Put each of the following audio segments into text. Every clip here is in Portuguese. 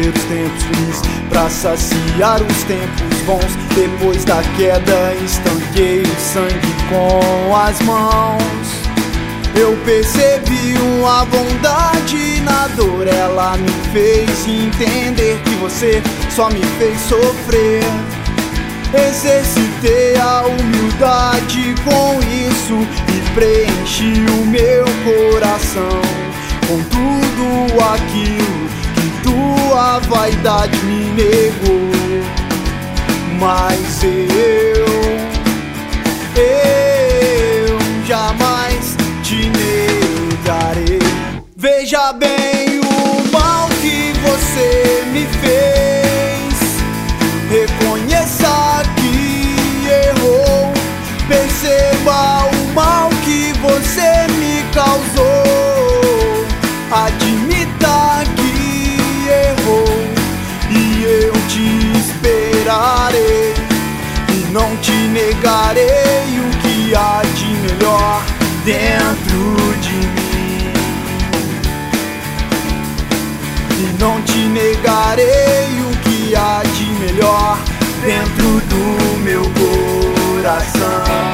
viver os tempos ruins, pra saciar os tempos bons. Depois da queda estanquei o sangue com as mãos. Eu percebi uma bondade na dor, ela me fez entender que você só me fez sofrer. Exercitei a humildade com isso e preenchi o meu coração com tudo aquilo que tua vaidade me negou. Mas eu jamais te negarei. Veja bem o mal que você me fez, reconheça que errou. Perceba o mal que você me causou, admita que errou, e eu te esperarei e não te negarei o que há de melhor dentro de mim. E não te negarei o que há de melhor dentro do meu coração.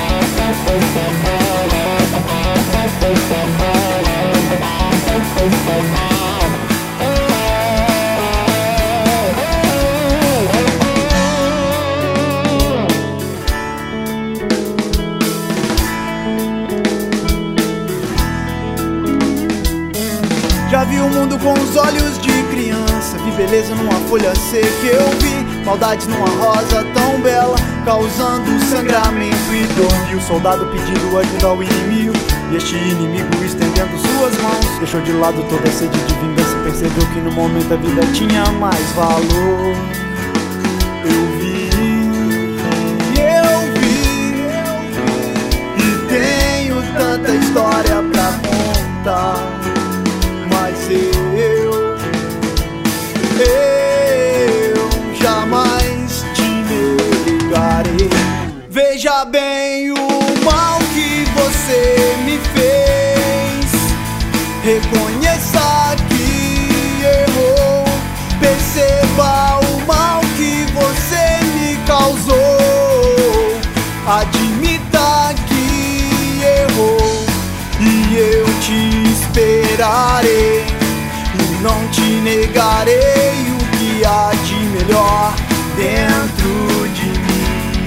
Já vi o mundo com os olhos de criança, vi beleza numa folha seca, eu vi maldade numa rosa tão bela, causando sangramento e dor. Vi o soldado pedindo ajuda ao inimigo, e este inimigo estendendo suas mãos. Deixou de lado toda a sede de vingança, percebeu que no momento a vida tinha mais valor. Eu vi, e tenho tanta história pra contar, mas eu jamais te negarei. Veja bem o mal que você me fez, reconheça que errou. Perceba o mal que você me causou, admita que errou, e eu te esperarei e não te negarei o que há de melhor dentro de mim.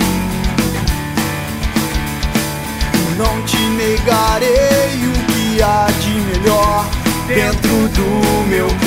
E não te negarei o que há de melhor dentro do meu coração.